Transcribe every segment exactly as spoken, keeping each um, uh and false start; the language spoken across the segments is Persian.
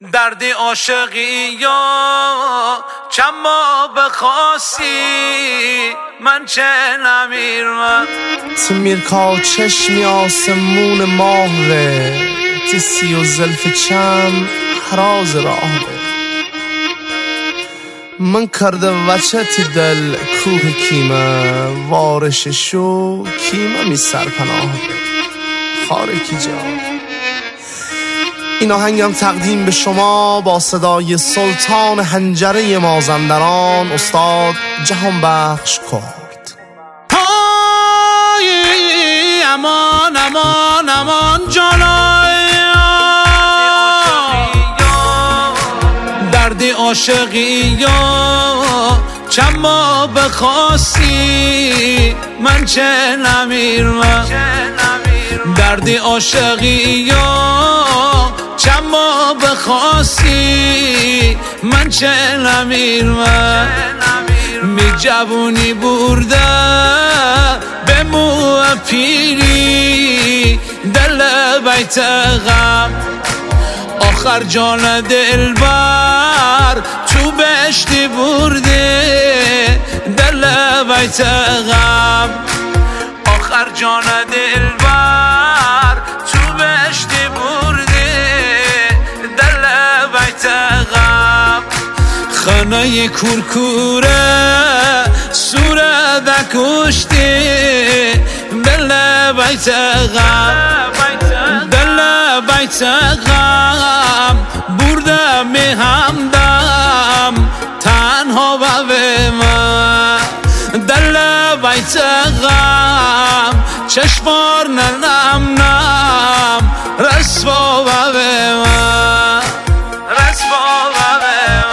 دردی عاشقی یا چما بخواستی من چه نمیرم تو میرکا چشمی آسمون ماهوه تی سی و زلف چم حراز راهوه من کرده وچه تی دل کوه کیمه وارششو کیمه می سرپناهوه خاره کی جا. این آهنگم تقدیم به شما با صدای سلطان حنجره مازندران استاد جهانبخش کرد. های امان امان امان جانای دردی عاشقی یا چما بخواستی من چه نمیرم دردی عاشقی یا چما بخواستی من چه نمیرم می جوونی برده به مو پیری دل بیت غم آخر جان دلبر تو بشتی برده دل بیت غم آخر جان دلبر تو بشتی برده دل بیت غم خانه کورکوره سوره دکشتی دل بیت غم دل بیت غم برده می همدم تنها و من دل بیت غم چشمار ننم نم رسوا و من رسوا و من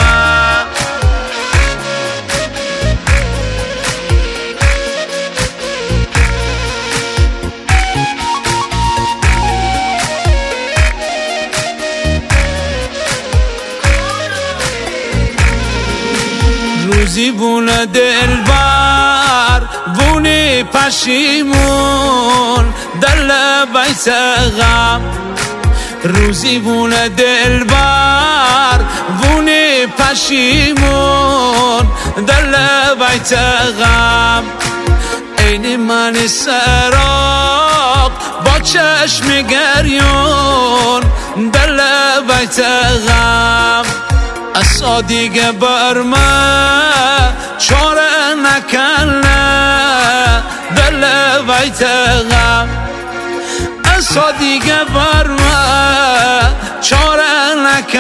روزی بونه دلبر بونی پشیمون دل بیت غم روزی بونه دلبر بونی پشیمون دل بیت غم این من سراغ با چشم گریون دل بیت غم اصا دیگه بر من چاره نکنه دل بیت غم اصا دیگه بر من چاره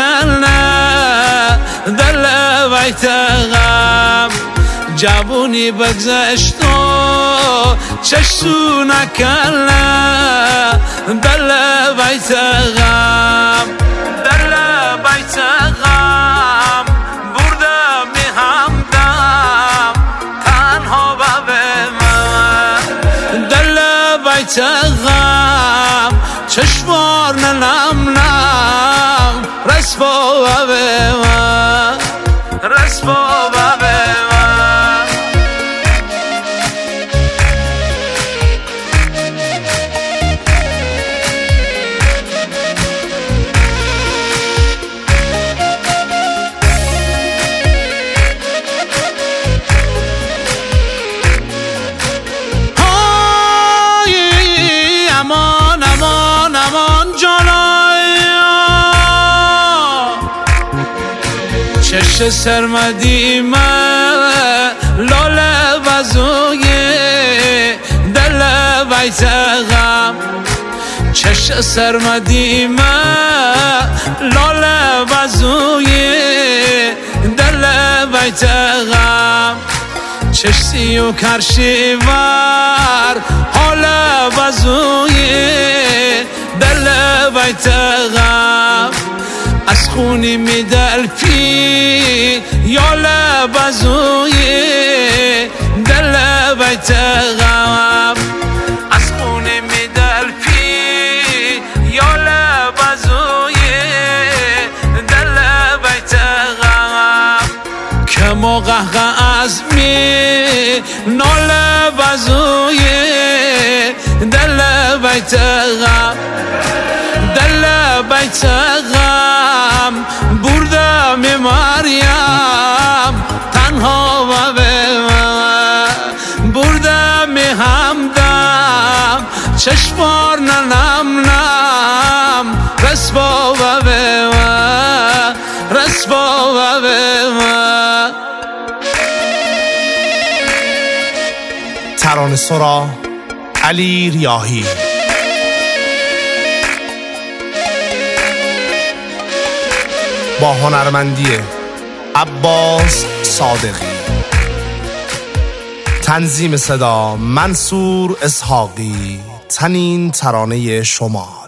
نکنه دل بیت غم جوونی بگذشت و چشتو نکنه دل بیت غم دل بیت غم برده می همدم تنها و به من دل بیت غم چشمار ننم نم رسوا و به من رسوا و به من امان امان امان جانای چش سرمدی من لاله وزوی دل بیت غم چش سرمدی من لاله وزوی دل بیت غم چشتی و کرشی ور حال وزوی دل بیت غم از خونی می دل پی یا لبزوی دل بیت غم از خونی می دل پی یا لبزوی دل بیت غم که موقع از می نال بزوی دل بیت غم دل بیت غم چشمار ننم نم رسوا و به من رسوا و به من. ترانه سرا علی ریاحی. با هنرمندی عباس صادقی. تنظیم صدا منصور اسحاقی. تنین ترانه شما.